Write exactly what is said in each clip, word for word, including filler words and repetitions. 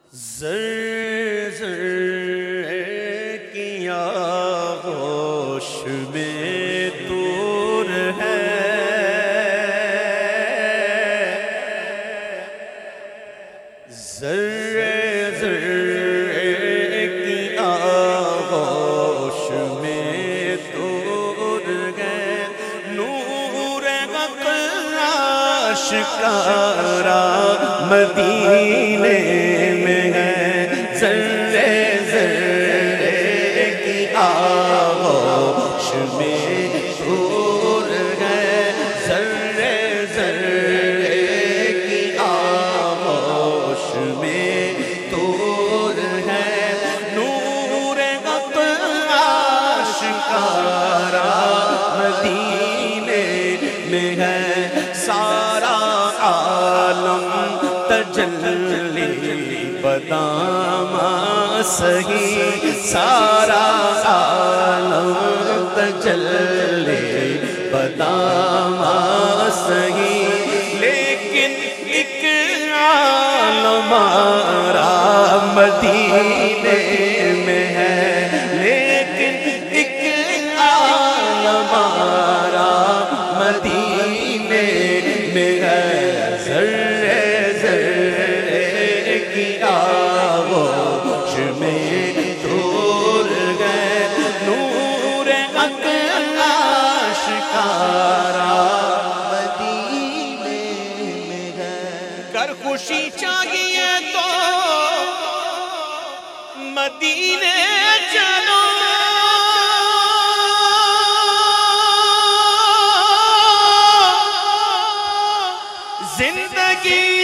زر زر کی آغوش میں طور ہے، زر زر کی آغوش میں طور ہے، نور حق آشکارا مدینے میں ہے، ذرے ذرے کی آغوش میں طور ہے، ذرے ذرے کی آغوش میں طور ہے، نور حق آشکارا مدینے میں ہے، سارا عالم تجلی بدام سہی، سارا عالم تجلی بدام سہی، لیکن ایک عالم ہمارا مدینے میں ہے، لیکن ایک عالم ہمارا مدینے میں ہے، ذرے ذرے کی آغوش میں طور ہے، نور حق آشکارا مدینے میں ہے۔ گر خوشی چاہیے تو مدینے چلو، زندگی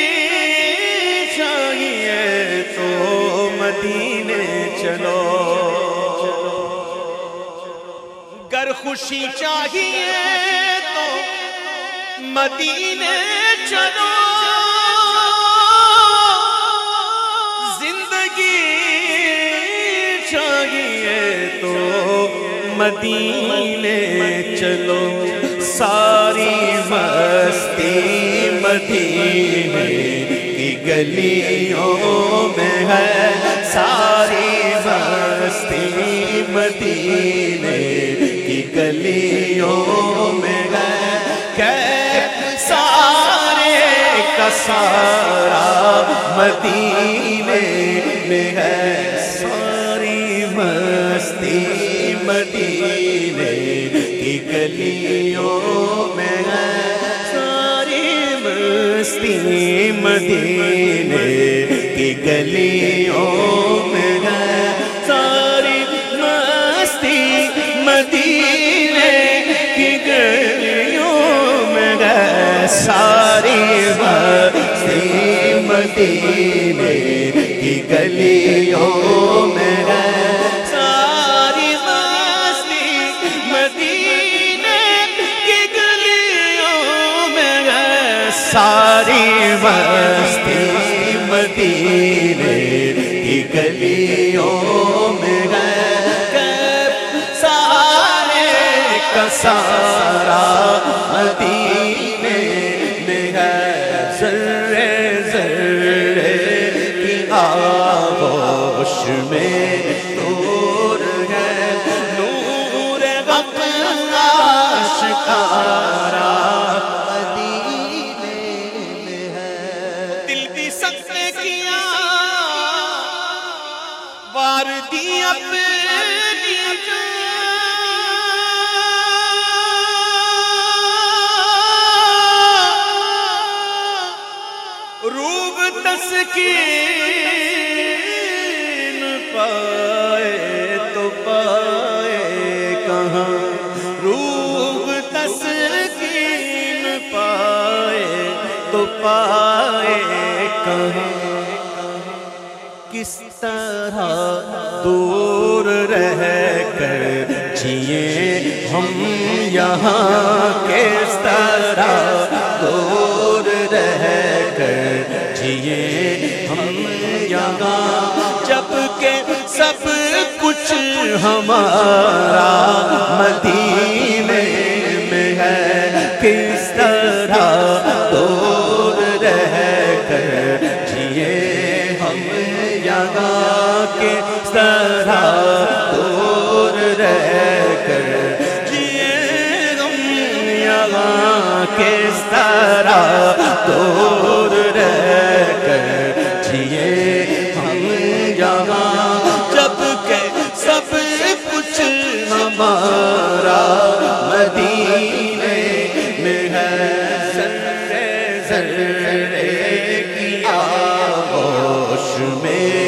چاہیے تو مدینے چلو، گر خوشی چاہیے تو مدینے چلو، زندگی چاہیے تو مدینے چلو، ساری مستی مدینے کی گلیوں میں ہے، ساری مستی مدینے کی گلیوں میں ہے، کہ سارے کا سارا مدینے میں ہے، ساری مستی مدینے کی گلیوں میں ہے، ساری مستی مدینے کی گلیوں میں ہے، ساری مستی مدینے کی گلیوں میں ہے، ساری مستی مدینے کی گلیوں میں ہے، ساری مستی مدینے کی گلیوں میں ہے، ساری مستی مدینے کی گلیوں میں ہے، سارے کا سارا مدینے میں ہے، ذرے ذرے کی آغوش میں طور ہے، نور حق آشکارا مدینے میں ہے۔ دل بھی سخت نے کیا واردی اپنی روب تسکین پائے تو پائے کہاں، روب تسکین پائے تو پائے کہاں، کس طرح دور رہ کر جیے ہم یہاں، کس طرح دور رہ کر جیے ہم یہاں، جبکہ سب کچھ ہمارا مدینے میں ہے، کس طرح دور رہ کر جیے ہم یہاں کس طرح دور رہ کر جیے ہم یہاں کس طرح دور رہ کر جیے ہم یہاں جب کہ سب کچھ ہمارا مدینے میں ہے ذرے ذرے کی آغوش میں